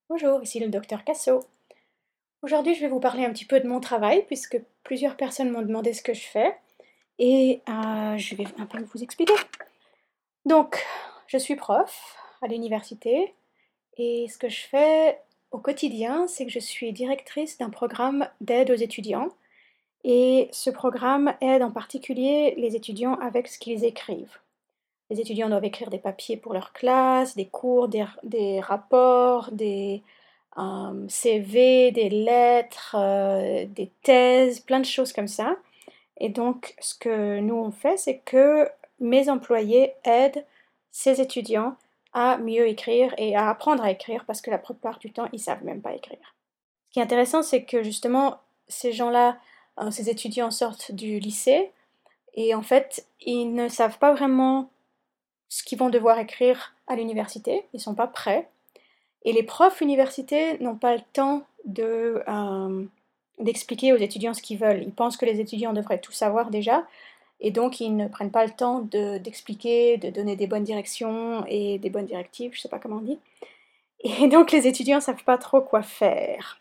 Bonjour, ici le docteur Casso. Aujourd'hui, je vais vous parler un petit peu de mon travail puisque plusieurs personnes m'ont demandé ce que je fais et je vais un peu vous expliquer. Donc, je suis prof à l'université et ce que je fais au quotidien, c'est que je suis directrice d'un programme d'aide aux étudiants et ce programme aide en particulier les étudiants avec ce qu'ils écrivent. Les étudiants doivent écrire des papiers pour leur classe, des cours, des rapports, des CV, des lettres, des thèses, plein de choses comme ça. Et donc, ce que nous on fait, c'est que mes employés aident ces étudiants à mieux écrire et à apprendre à écrire parce que la plupart du temps, ils savent même pas écrire. Ce qui est intéressant, c'est que justement, ces gens-là, ces étudiants sortent du lycée et en fait, ils ne savent pas vraiment ce qu'ils vont devoir écrire à l'université, ils sont pas prêts. Et les profs universités n'ont pas le temps d'expliquer aux étudiants ce qu'ils veulent. Ils pensent que les étudiants devraient tout savoir déjà, et donc ils ne prennent pas le temps d'expliquer, de donner des bonnes directions et des bonnes directives, je sais pas comment on dit. Et donc les étudiants ne savent pas trop quoi faire,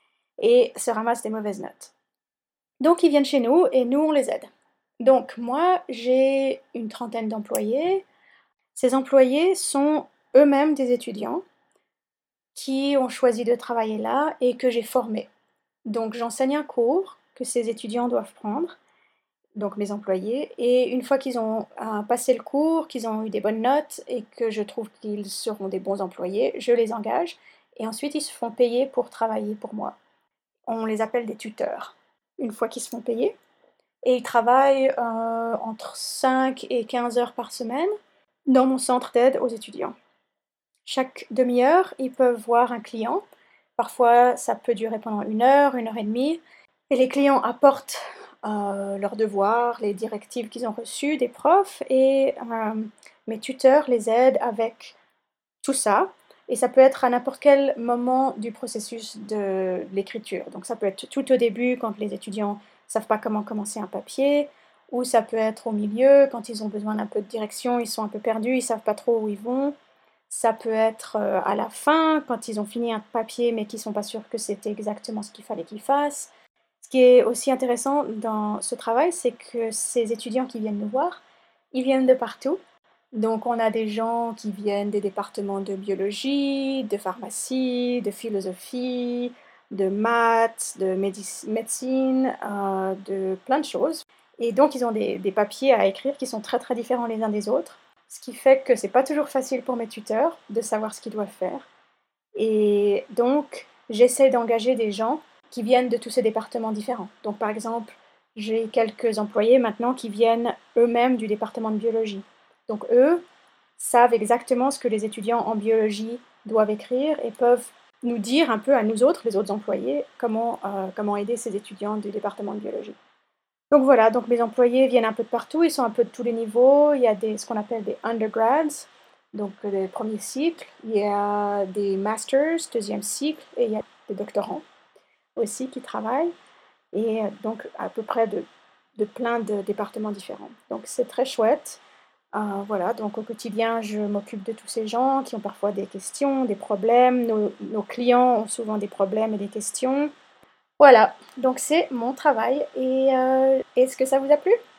et se ramassent des mauvaises notes. Donc ils viennent chez nous, et nous on les aide. Donc moi, j'ai une trentaine d'employés. Ces employés sont eux-mêmes des étudiants qui ont choisi de travailler là et que j'ai formés. Donc j'enseigne un cours que ces étudiants doivent prendre, donc mes employés, et une fois qu'ils ont passé le cours, qu'ils ont eu des bonnes notes et que je trouve qu'ils seront des bons employés, je les engage et ensuite ils se font payer pour travailler pour moi. On les appelle des tuteurs. Une fois qu'ils se font payer, et ils travaillent entre 5 et 15 heures par semaine dans mon centre d'aide aux étudiants. Chaque demi-heure, ils peuvent voir un client. Parfois, ça peut durer pendant une heure et demie. Et les clients apportent leurs devoirs, les directives qu'ils ont reçues des profs, et mes tuteurs les aident avec tout ça. Et ça peut être à n'importe quel moment du processus de l'écriture. Donc ça peut être tout au début, quand les étudiants ne savent pas comment commencer un papier, ou ça peut être au milieu, quand ils ont besoin d'un peu de direction, ils sont un peu perdus, ils ne savent pas trop où ils vont. Ça peut être à la fin, quand ils ont fini un papier mais qu'ils ne sont pas sûrs que c'était exactement ce qu'il fallait qu'ils fassent. Ce qui est aussi intéressant dans ce travail, c'est que ces étudiants qui viennent nous voir, ils viennent de partout. Donc on a des gens qui viennent des départements de biologie, de pharmacie, de philosophie, de maths, de médecine, de plein de choses. Et donc ils ont des papiers à écrire qui sont très très différents les uns des autres. Ce qui fait que c'est pas toujours facile pour mes tuteurs de savoir ce qu'ils doivent faire. Et donc, j'essaie d'engager des gens qui viennent de tous ces départements différents. Donc, par exemple, j'ai quelques employés maintenant qui viennent eux-mêmes du département de biologie. Donc, eux savent exactement ce que les étudiants en biologie doivent écrire et peuvent nous dire un peu à nous autres, les autres employés, comment aider ces étudiants du département de biologie. Donc voilà, donc mes employés viennent un peu de partout, ils sont un peu de tous les niveaux. Il y a ce qu'on appelle des undergrads, donc des premiers cycles. Il y a des masters, deuxième cycle, et il y a des doctorants aussi qui travaillent. Et donc à peu près de plein de départements différents. Donc c'est très chouette. Voilà, donc au quotidien, je m'occupe de tous ces gens qui ont parfois des questions, des problèmes. Nos clients ont souvent des problèmes et des questions. Voilà, donc c'est mon travail et est-ce que ça vous a plu?